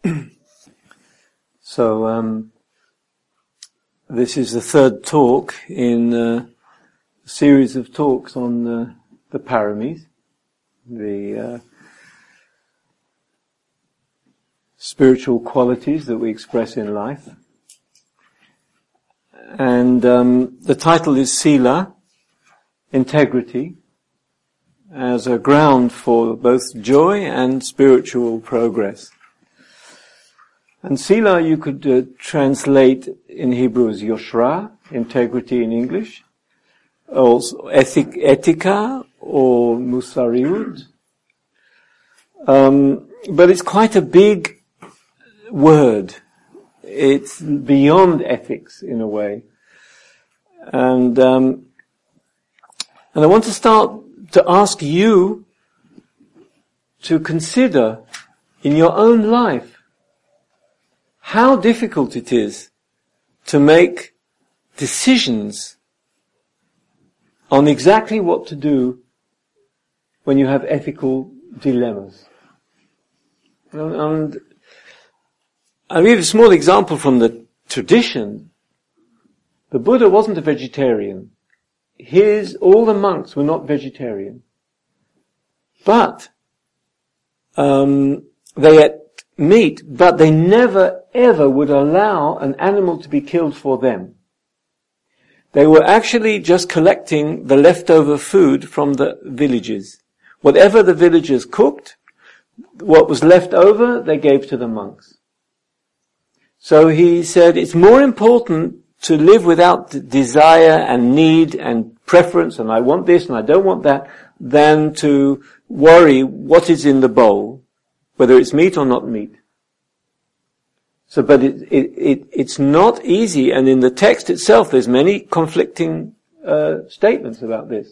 So, this is the third talk in a series of talks on the paramis, the spiritual qualities that we express in life. And the title is Sila, integrity, as a ground for both joy and spiritual progress. And Sila you could translate in Hebrew as Yoshra, integrity in English, also etika or Musariut. But it's quite a big word. It's beyond ethics in a way. And I want to start to ask you to consider in your own life how difficult it is to make decisions on exactly what to do when you have ethical dilemmas. And I'll give a small example from the tradition. The Buddha wasn't a vegetarian. All the monks were not vegetarian. But they ate meat, but they never ever would allow an animal to be killed for them. They were actually just collecting the leftover food from the villages. Whatever the villagers cooked, what was left over, they gave to the monks. So he said it's more important to live without desire and need and preference, and I want this and I don't want that, than to worry what is in the bowl, whether it's meat or not meat. So, but it's not easy, and in the text itself there's many conflicting statements about this.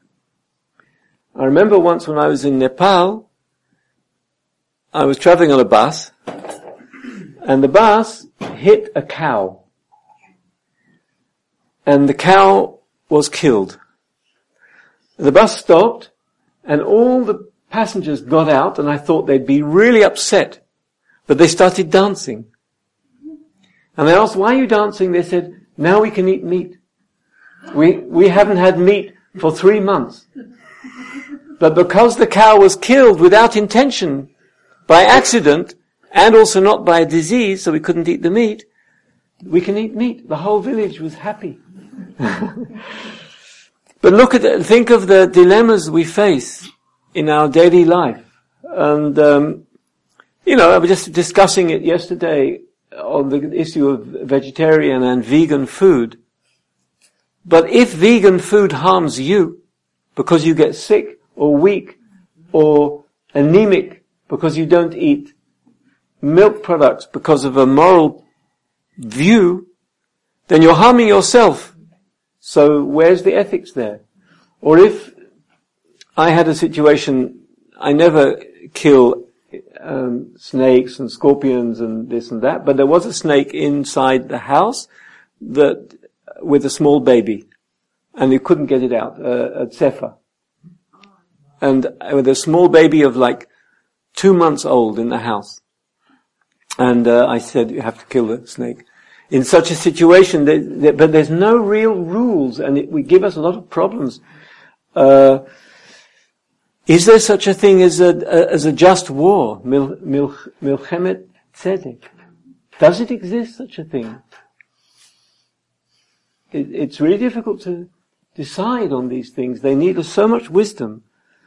I remember once when I was in Nepal, I was traveling on a bus, and the bus hit a cow. And the cow was killed. The bus stopped, and all the passengers got out, and I thought they'd be really upset. But they started dancing. And I asked, why are you dancing? They said, now we can eat meat. We haven't had meat for 3 months. But because the cow was killed without intention, by accident, and also not by a disease, so we couldn't eat the meat, we can eat meat. The whole village was happy. But think of the dilemmas we face in our daily life. And, I was just discussing it yesterday on the issue of vegetarian and vegan food. But if vegan food harms you because you get sick or weak or anemic because you don't eat milk products because of a moral view, then you're harming yourself. So where's the ethics there? Or if I had a situation, I never kill snakes and scorpions and this and that, but there was a snake inside the house with a small baby, and you couldn't get it out, a zephyr. And with a small baby of like 2 months old in the house. And I said, you have to kill the snake. In such a situation, but there's no real rules, and it would give us a lot of problems. Is there such a thing as a just war? Milchemet tzedek. Does it exist, such a thing? It's really difficult to decide on these things. They need so much wisdom.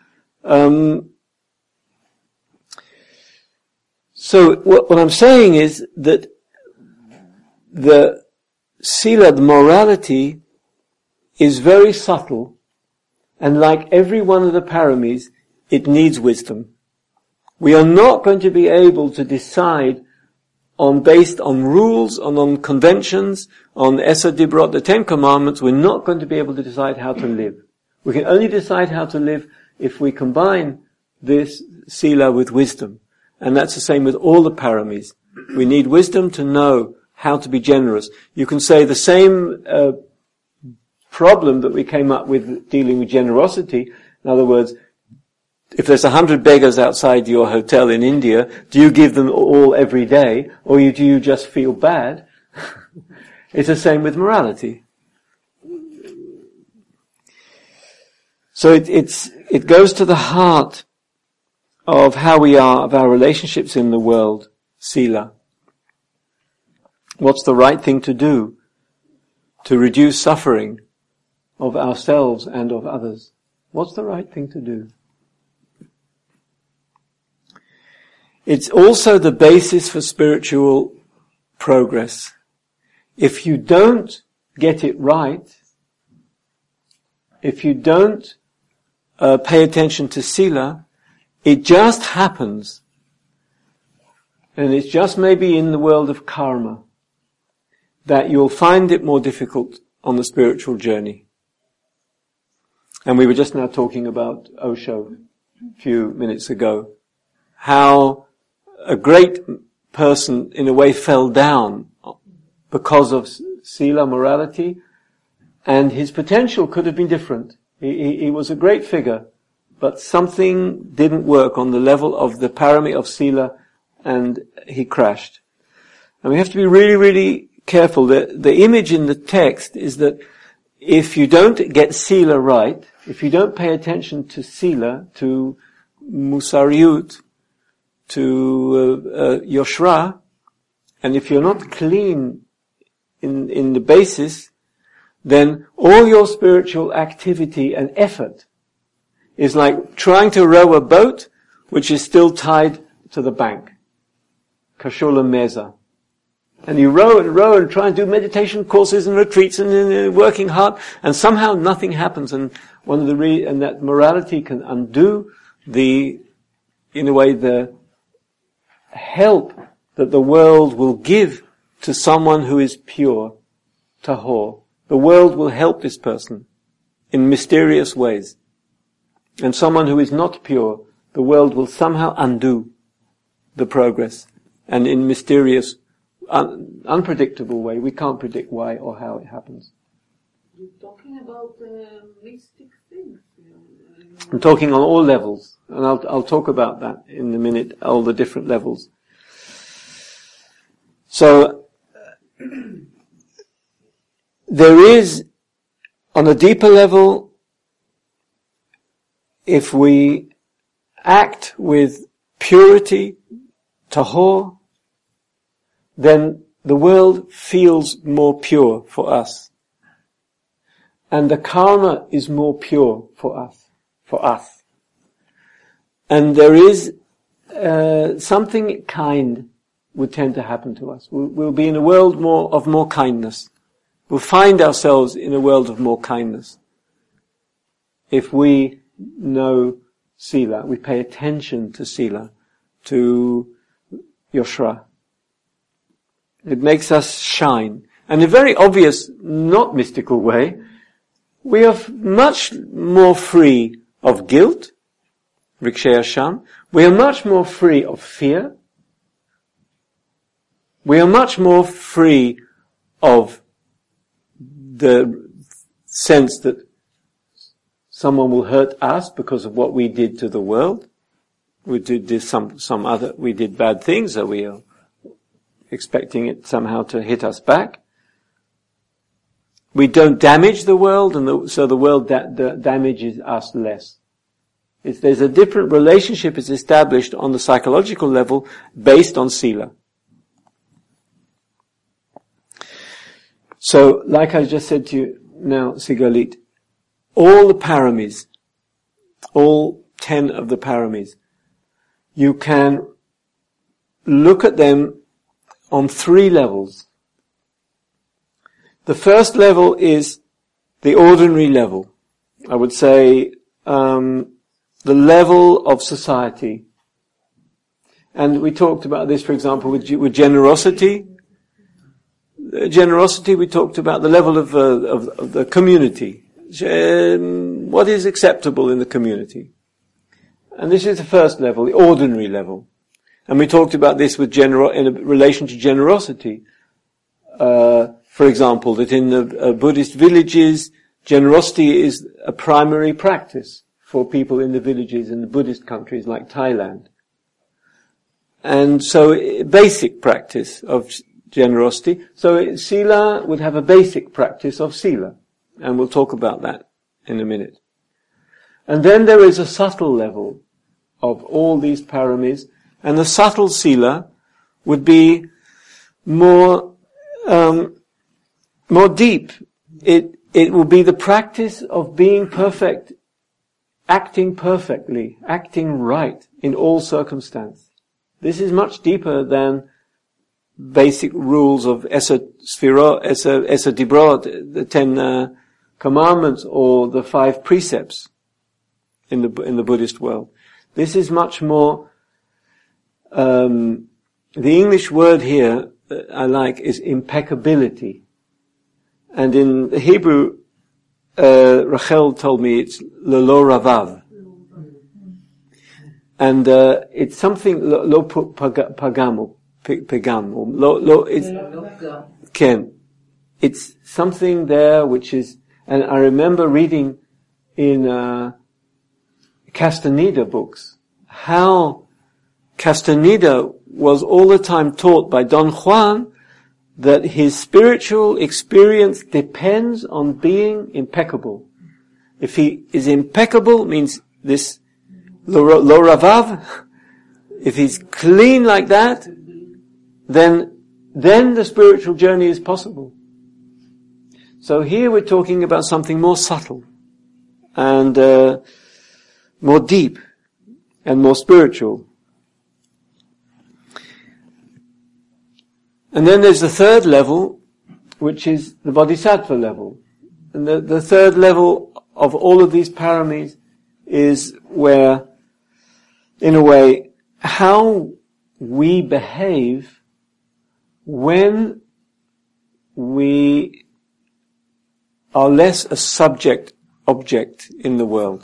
So what I'm saying is that the sila, the morality, is very subtle, and like every one of the paramis, it needs wisdom. We are not going to be able to decide based on rules, on conventions, on Esa Dibrot, the 10 Commandments. We're not going to be able to decide how to live. We can only decide how to live if we combine this sila with wisdom. And that's the same with all the paramis. We need wisdom to know how to be generous. You can say the same problem that we came up with dealing with generosity. In other words, if there's 100 beggars outside your hotel in India, do you give them all every day, or do you just feel bad? It's the same with morality. So it goes to the heart of how we are, of our relationships in the world, sila. What's the right thing to do to reduce suffering of ourselves and of others? What's the right thing to do? It's also the basis for spiritual progress. If you don't get it right, if you don't pay attention to sila, it just happens, and it's just maybe in the world of karma, that you'll find it more difficult on the spiritual journey. And we were just now talking about Osho a few minutes ago, how a great person in a way fell down because of sila, morality, and his potential could have been different. He was a great figure, but something didn't work on the level of the parami of sila, and he crashed. And we have to be really, really careful. The image in the text is that if you don't get sila right, if you don't pay attention to sila, to musariyut, to yoshra, and if you're not clean in the basis, then all your spiritual activity and effort is like trying to row a boat which is still tied to the bank. Kashola meza. And you row and try and do meditation courses and retreats and working hard, and somehow nothing happens. And and that morality can undo in a way, the help that the world will give to someone who is pure, tahor. The world will help this person in mysterious ways. And someone who is not pure, the world will somehow undo the progress. And in mysterious, unpredictable way. We can't predict why or how it happens. You're talking about mystic things. I'm talking on all levels. And I'll talk about that in a minute, all the different levels. So, there is, on a deeper level, if we act with purity, tahor, then the world feels more pure for us. And the karma is more pure for us. And there is something kind would tend to happen to us. We'll be in a world of more kindness. We'll find ourselves in a world of more kindness. If we know sila, we pay attention to sila, to yoshra. It makes us shine. And in a very obvious, not mystical way, we are much more free of guilt, Rikshaya Sham. We are much more free of fear. We are much more free of the sense that someone will hurt us because of what we did to the world. We did we did bad things, so we are expecting it somehow to hit us back. We don't damage the world, and so the world damages us less. There's a different relationship is established on the psychological level based on sila. So, like I just said to you now, Sigalit, all the paramis, all 10 of the paramis, you can look at them on 3 levels. The first level is the ordinary level. I would say the level of society. And we talked about this, for example, with generosity. Generosity, we talked about the level of the community. What is acceptable in the community? And this is the first level, the ordinary level. And we talked about this with in relation to generosity. For example, that in the Buddhist villages, generosity is a primary practice. for people in the villages in the Buddhist countries like Thailand. And so, basic practice of generosity. So, sila would have a basic practice of sila. And we'll talk about that in a minute. And then there is a subtle level of all these paramis. And the subtle sila would be more deep. It will be the practice of being perfect, acting perfectly, acting right in all circumstance. This is much deeper than basic rules of Esa Dibrot, the 10 commandments, or the 5 precepts in the Buddhist world. This is much more. The English word here that I like is impeccability, and in the Hebrew, Rachel told me it's lelo ravav. And it's something lo pagam, it's something there which is, and I remember reading in Castaneda books how Castaneda was all the time taught by Don Juan that his spiritual experience depends on being impeccable. If he is impeccable, means this Lo Ravav, if he's clean like that, then the spiritual journey is possible. So here we're talking about something more subtle and more deep and more spiritual. And then there's the third level, which is the bodhisattva level. And the third level of all of these paramis is where, in a way, how we behave when we are less a subject-object in the world.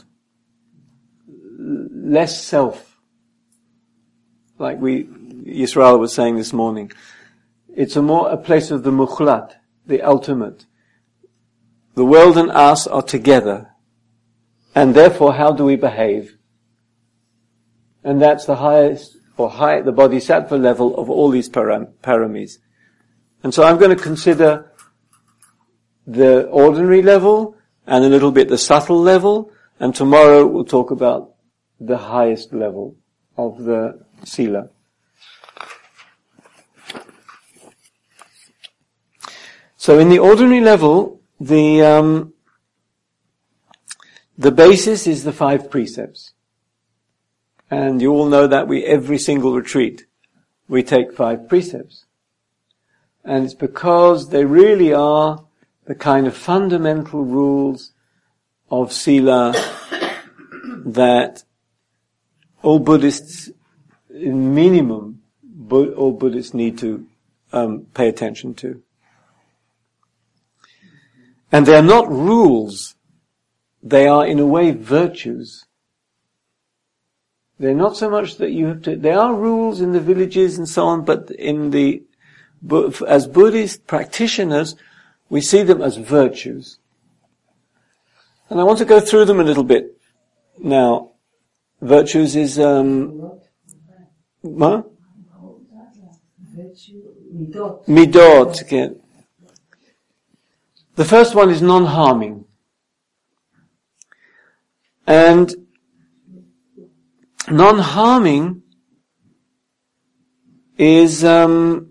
Less self. Like Yisrael was saying this morning. It's a place of the mukhlat, the ultimate. The world and us are together. And therefore, how do we behave? And that's the highest, the bodhisattva level of all these paramis. And so I'm going to consider the ordinary level and a little bit the subtle level, and tomorrow we'll talk about the highest level of the sila. So in the ordinary level, the basis is the 5 precepts. And you all know that every single retreat, we take 5 precepts. And it's because they really are the kind of fundamental rules of sila that all Buddhists, in minimum, all Buddhists need to pay attention to. And they are not rules. They are, in a way, virtues. They're not so much that you have to, there are rules in the villages and so on, but as Buddhist practitioners, we see them as virtues. And I want to go through them a little bit. Now, virtues is, Midot. Okay. The first one is non-harming. And non-harming is, you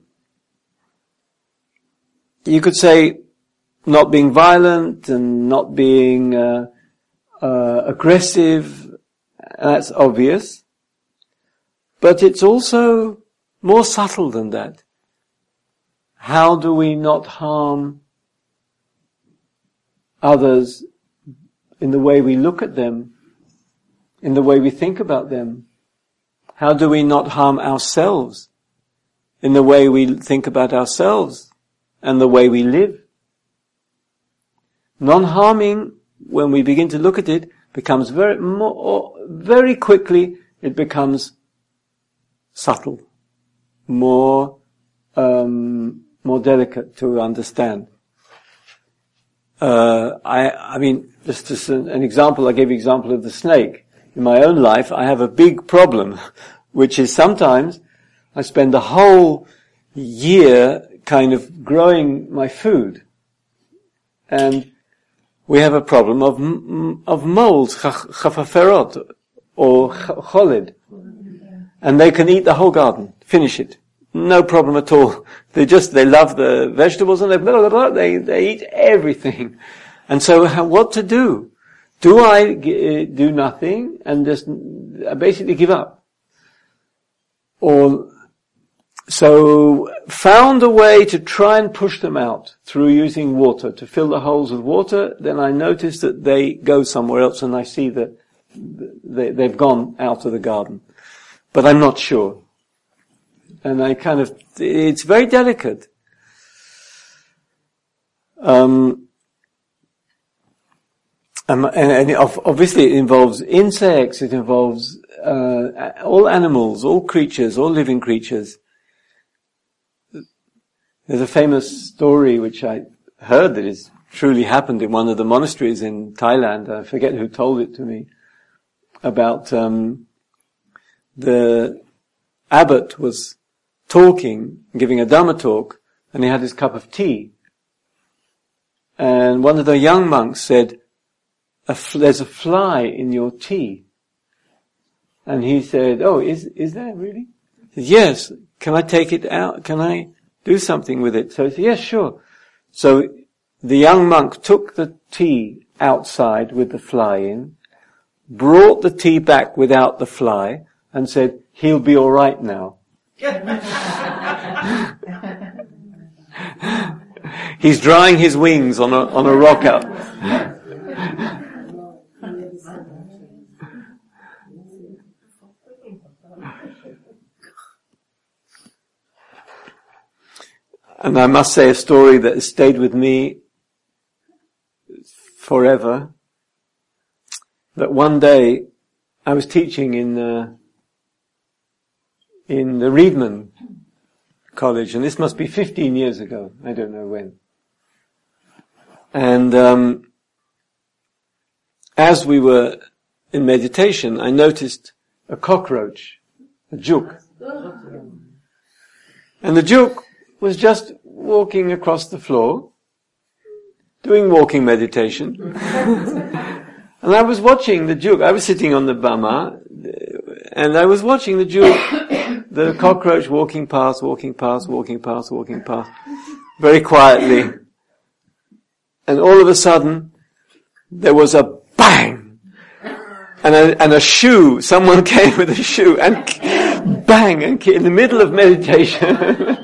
could say, not being violent and not being aggressive. That's obvious. But it's also more subtle than that. How do we not harm others in the way we look at them, in the way we think about them? How do we not harm ourselves in the way we think about ourselves and the way we live? Non-harming, when we begin to look at it, becomes very quickly, it becomes subtle, more delicate to understand. I mean, just an example, I gave you an example of the snake. In my own life, I have a big problem, which is sometimes I spend the whole year kind of growing my food. And we have a problem of moles, chafaferot, or choled. And they can eat the whole garden, finish it. No problem at all. They love the vegetables and they eat everything. And so what to do? Do I do nothing and just basically give up? Or, so found a way to try and push them out through using water, to fill the holes with water. Then I notice that they go somewhere else and I see that they've gone out of the garden. But I'm not sure. And it's very delicate. And obviously it involves insects, it involves all animals, all creatures, all living creatures. There's a famous story which I heard that is truly happened in one of the monasteries in Thailand. I forget who told it to me. About the abbot was talking, giving a Dhamma talk, and he had his cup of tea. And one of the young monks said, there's a fly in your tea. And he said, oh, is there really? He said, yes, can I take it out? Can I do something with it? So he said, yes, sure. So the young monk took the tea outside with the fly in, brought the tea back without the fly, and said, he'll be all right now. He's drying his wings on a rock out. And I must say a story that has stayed with me forever. That one day I was teaching in the Reedman College, and this must be 15 years ago. I don't know when. And as we were in meditation, I noticed a cockroach, a juk. And the juk was just walking across the floor, doing walking meditation. And I was watching the juk. I was sitting on the bama, and I was watching the juk, the cockroach walking past, very quietly. And all of a sudden, there was a bang! And a shoe, someone came with a shoe, and bang! And in the middle of meditation.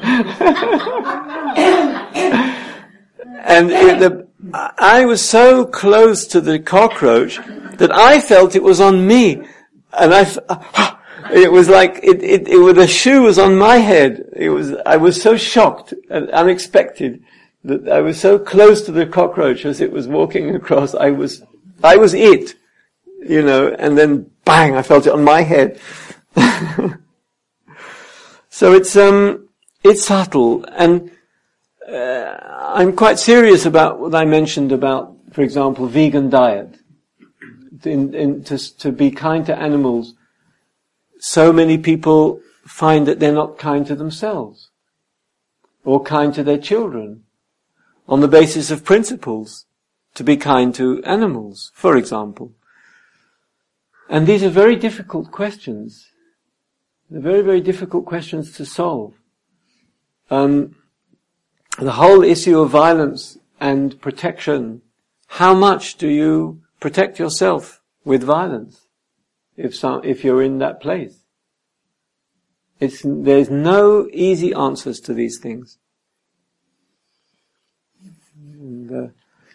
And I was so close to the cockroach that I felt it was on me. And it was like, the shoe was on my head. I was so shocked and unexpected that I was so close to the cockroach as it was walking across. I was it, and then bang, I felt it on my head. So it's subtle, and I'm quite serious about what I mentioned about, for example, vegan diet. To be kind to animals. So many people find that they're not kind to themselves, or kind to their children, on the basis of principles, to be kind to animals, for example. And these are very difficult questions. They're very, very difficult questions to solve. The whole issue of violence and protection, how much do you protect yourself with violence if you're in that place? There's no easy answers to these things. And,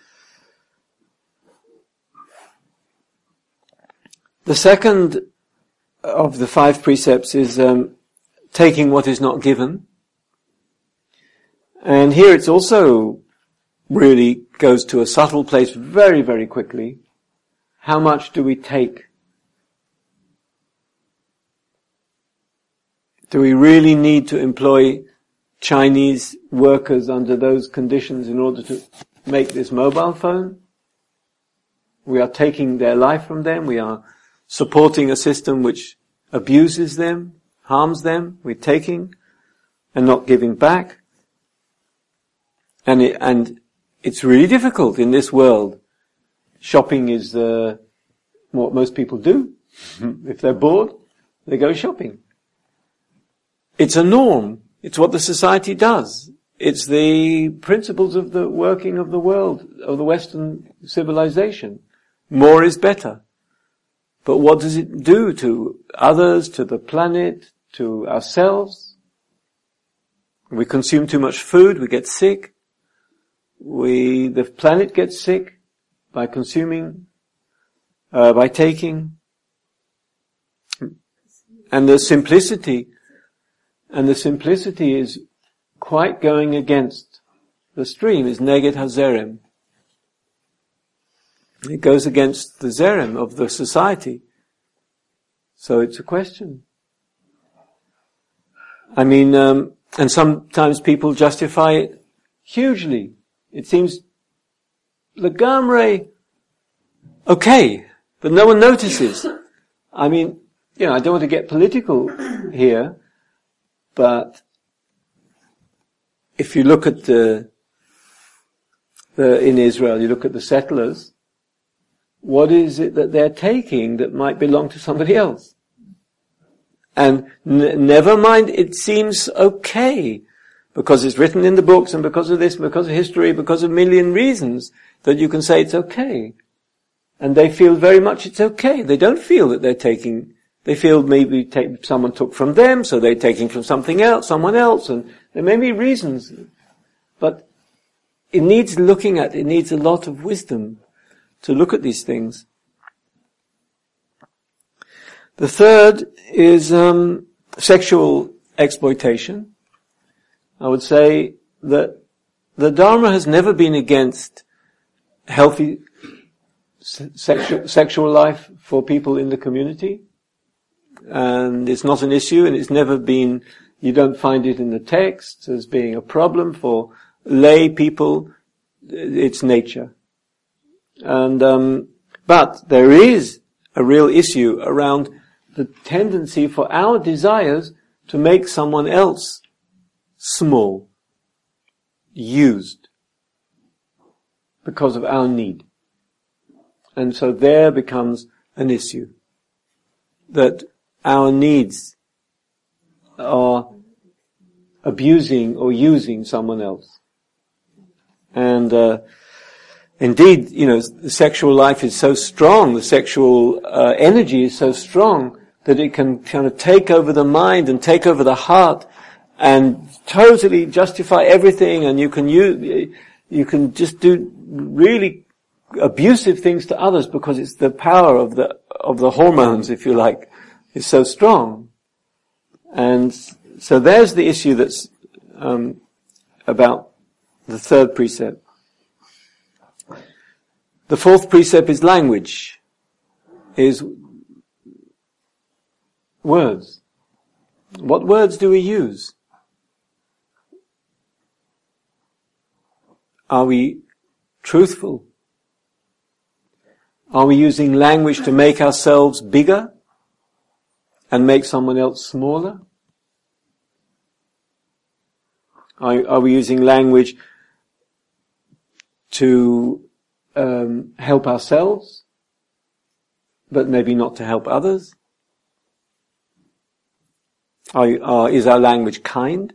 the second of the 5 precepts is taking what is not given. And here it's also really goes to a subtle place very, very quickly. How much do we take? Do we really need to employ Chinese workers under those conditions in order to make this mobile phone. We are taking their life from them. We are supporting a system which abuses them, harms them. We're taking and not giving back. And it's really difficult in this world. Shopping is what most people do. If they're bored, they go shopping. It's a norm. It's what the society does. It's the principles of the working of the world, of the Western civilization. More is better. But what does it do to others, to the planet, to ourselves? We consume too much food, we get sick. The planet gets sick by consuming, by taking. And the simplicity is quite going against the stream, is neged hazerem. It goes against the zerem of the society. So it's a question. I mean, and sometimes people justify it hugely. It seems legamre okay, but no one notices. I mean, I don't want to get political here, but if you look at in Israel, you look at the settlers, what is it that they're taking that might belong to somebody else? And never mind, it seems okay, because it's written in the books, and because of this, because of history, because of a million reasons, that you can say it's okay. And they feel very much it's okay. They don't feel that they're taking, they feel maybe someone took from them, so they're taking from something else, someone else, and there may be reasons. But it needs looking at, it needs a lot of wisdom to look at these things. The third is sexual exploitation. I would say that the Dharma has never been against healthy sexual life for people in the community. And it's not an issue, and it's never been, you don't find it in the text as being a problem for lay people. It's nature. And, but there is a real issue around the tendency for our desires to make someone else small, used, because of our need. And so there becomes an issue that our needs are abusing or using someone else. And, indeed, the sexual life is so strong, the sexual energy is so strong that it can kind of take over the mind and take over the heart and totally justify everything, and you can just do really abusive things to others because it's the power of the hormones, if you like, is so strong. And so there's the issue that's about the third precept. The fourth precept is language, is words. What words do we use? Are we truthful? Are we using language to make ourselves bigger and make someone else smaller? Are we using language to help ourselves, but maybe not to help others? Is our language kind?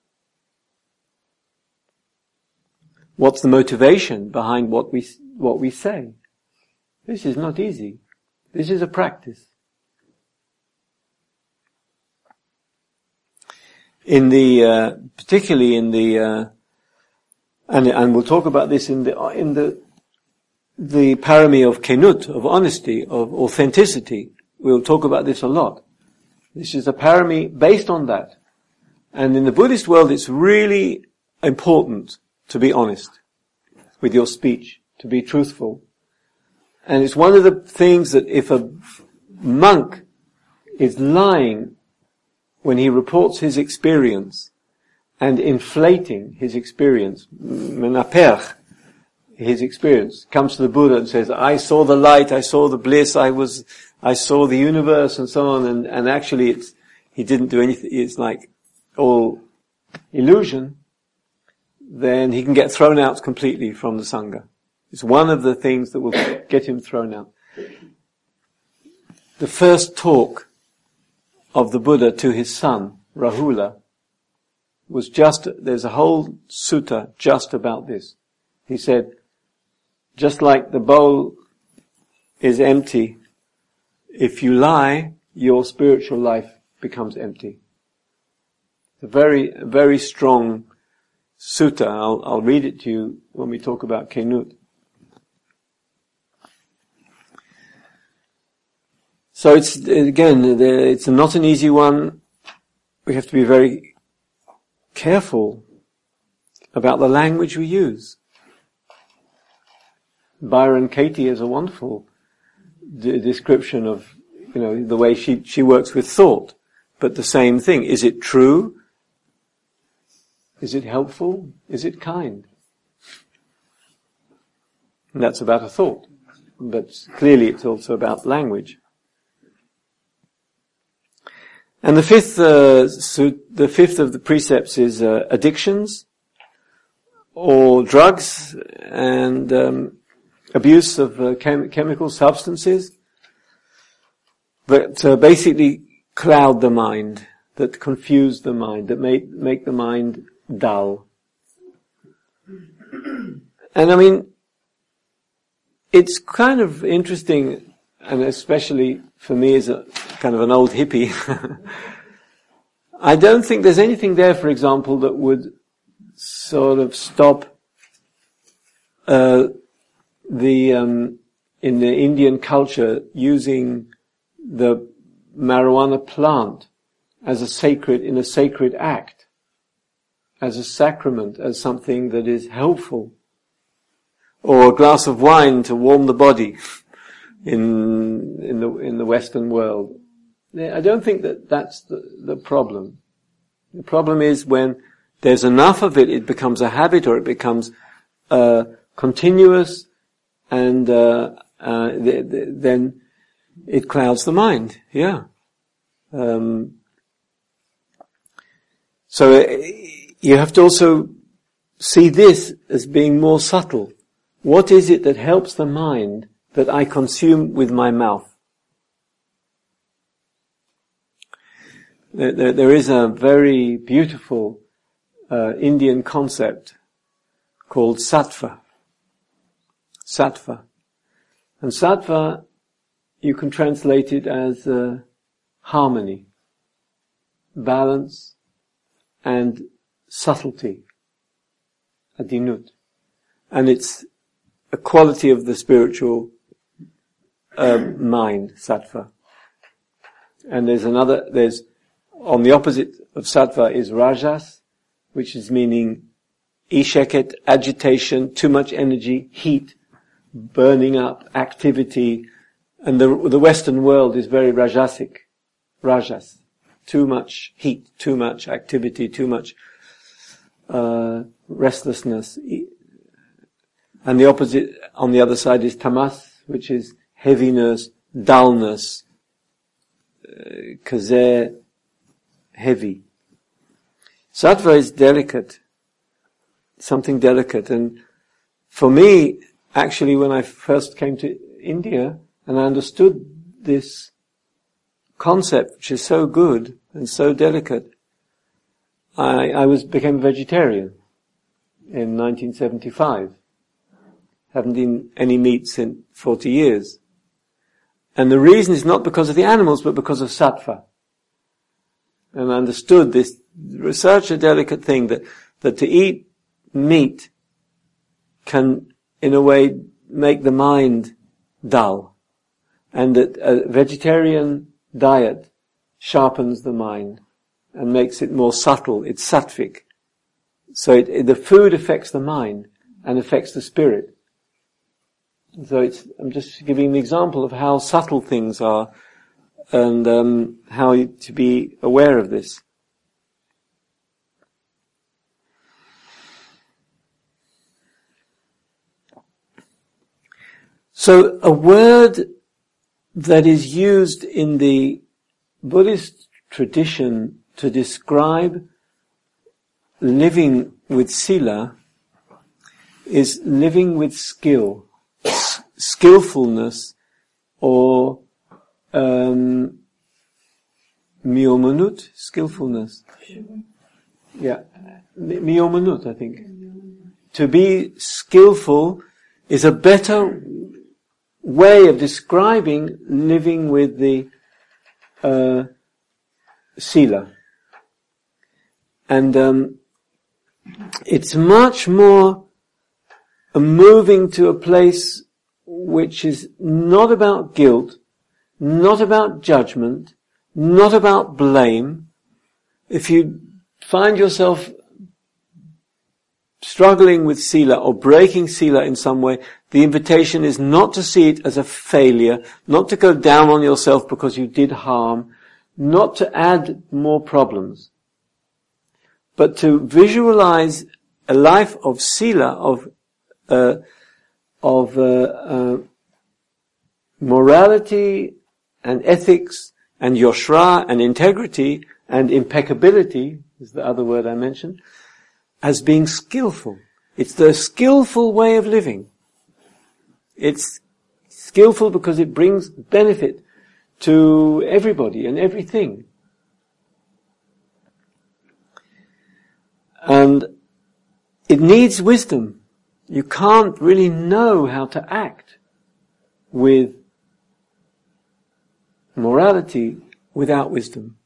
What's the motivation behind what we say? This is not easy. This is a practice. Particularly in the, and we'll talk about this in the parami of kenut, of honesty, of authenticity. We'll talk about this a lot. This is a parami based on that. And in the Buddhist world, it's really important to be honest with your speech, to be truthful. And it's one of the things that if a monk is lying when he reports his experience and inflating his experience, menaper, his experience. Comes to the Buddha and says, I saw the light, I saw the bliss, I saw the universe and so on, and actually he didn't do anything, it's like all illusion, then he can get thrown out completely from the Sangha. It's one of the things that will get him thrown out. The first talk of the Buddha to his son, Rahula, was there's a whole sutta just about this. He said, just like the bowl is empty, if you lie, your spiritual life becomes empty. It's a very, very strong sutta. I'll read it to you when we talk about Kenut. So it's not an easy one. We have to be very careful about the language we use. Byron Katie has a wonderful description of, the way she works with thought. But the same thing. Is it true? Is it helpful? Is it kind? And that's about a thought. But clearly it's also about language. And the fifth of the precepts is addictions or drugs and abuse of chemical substances that basically cloud the mind, that confuse the mind, that make the mind dull. And it's kind of interesting, and especially for me as a kind of an old hippie, I don't think there's anything there, for example, that would sort of stop in the Indian culture using the marijuana plant as a sacred act, as a sacrament, as something that is helpful, or a glass of wine to warm the body in the Western world. I don't think that's the problem. The problem is when there's enough of it, it becomes a habit, or it becomes continuous, and then it clouds the mind. Yeah. So you have to also see this as being more subtle. What is it that helps the mind that I consume with my mouth? There is a very beautiful Indian concept called sattva. Sattva. And sattva, you can translate it as harmony, balance, and subtlety, adinut. And it's a quality of the spiritual mind, sattva. And there's on the opposite of sattva is rajas, which is meaning isheket, agitation, too much energy, heat, burning up, activity. And the Western world is very rajasic. Rajas. Too much heat, too much activity, too much restlessness. And the opposite, on the other side, is tamas, which is heaviness, dullness, kazer, heavy. Sattva is delicate, something delicate. And for me, actually, when I first came to India and I understood this concept, which is so good and so delicate, I became a vegetarian in 1975. Haven't eaten any meat since 40 years. And the reason is not because of the animals, but because of sattva. And I understood this, such a delicate thing, that to eat meat can, in a way, make the mind dull. And that a vegetarian diet sharpens the mind and makes it more subtle. It's sattvic. So the food affects the mind and affects the spirit. So I'm just giving an example of how subtle things are and how to be aware of this. So a word that is used in the Buddhist tradition to describe living with sila is living with skill, skillfulness, or myomanut, skillfulness. Yeah, myomanut, I think. To be skillful is a better way of describing living with the sila. And it's much more moving to a place which is not about guilt, not about judgment, not about blame. If you find yourself struggling with sila or breaking sila in some way, the invitation is not to see it as a failure, not to go down on yourself because you did harm, not to add more problems, but to visualize a life of sila, of morality and ethics and yoshra and integrity and impeccability, is the other word I mentioned, as being skillful. It's the skillful way of living. It's skillful because it brings benefit to everybody and everything. And it needs wisdom. You can't really know how to act with morality without wisdom.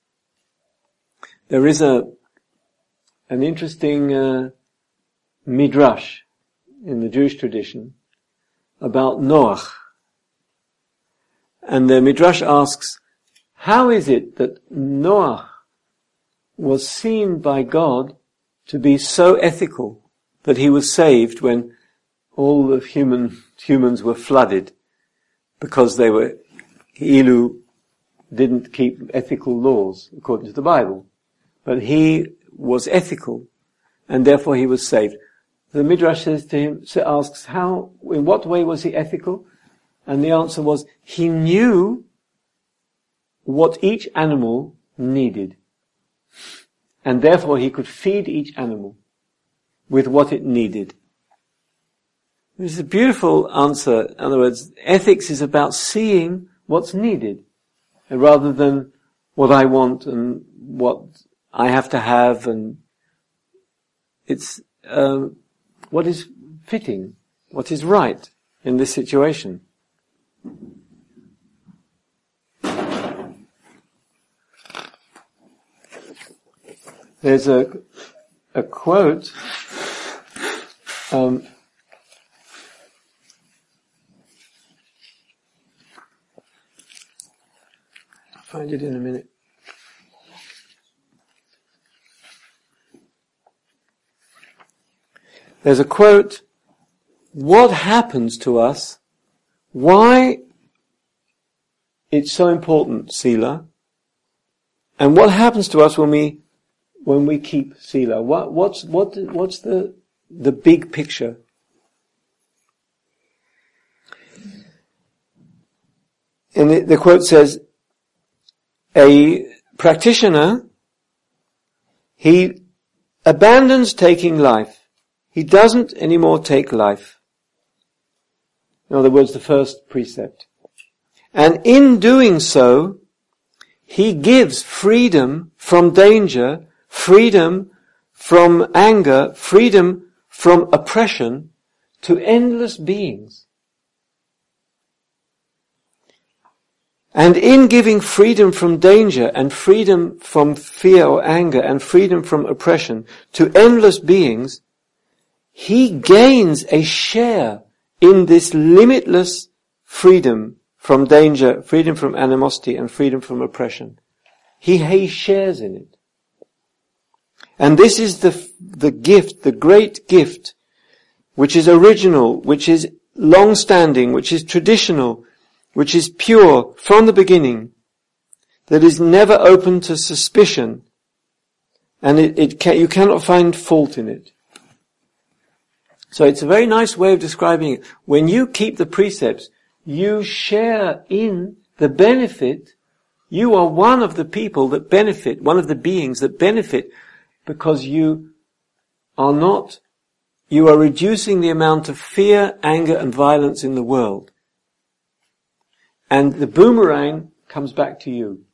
There is an interesting midrash in the Jewish tradition about Noach. And the midrash asks, how is it that Noach was seen by God to be so ethical that he was saved when all of humans were flooded because Ilu didn't keep ethical laws according to the Bible. But he was ethical and therefore he was saved. The Midrash asks, in what way was he ethical? And the answer was, he knew what each animal needed. And therefore he could feed each animal with what it needed. It's a beautiful answer. In other words, ethics is about seeing what's needed, rather than what I want and what I have to have, and it's what is fitting, what is right in this situation. There's a quote I'll find it in a minute. There's a quote, what happens to us, why it's so important, sila, and what happens to us when we keep sila? What's the big picture? And the quote says, a practitioner, he abandons taking life. He doesn't anymore take life. In other words, the first precept. And in doing so, he gives freedom from danger, freedom from anger, freedom from oppression to endless beings. And in giving freedom from danger and freedom from fear or anger and freedom from oppression to endless beings, he gains a share in this limitless freedom from danger, freedom from animosity and freedom from oppression. He shares in it. And this is the gift, the great gift, which is original, which is long-standing, which is traditional, which is pure from the beginning, that is never open to suspicion, and you cannot find fault in it. So it's a very nice way of describing it. When you keep the precepts, you share in the benefit. You are one of the people that benefit, one of the beings that benefit, because you are reducing the amount of fear, anger and violence in the world. And the boomerang comes back to you.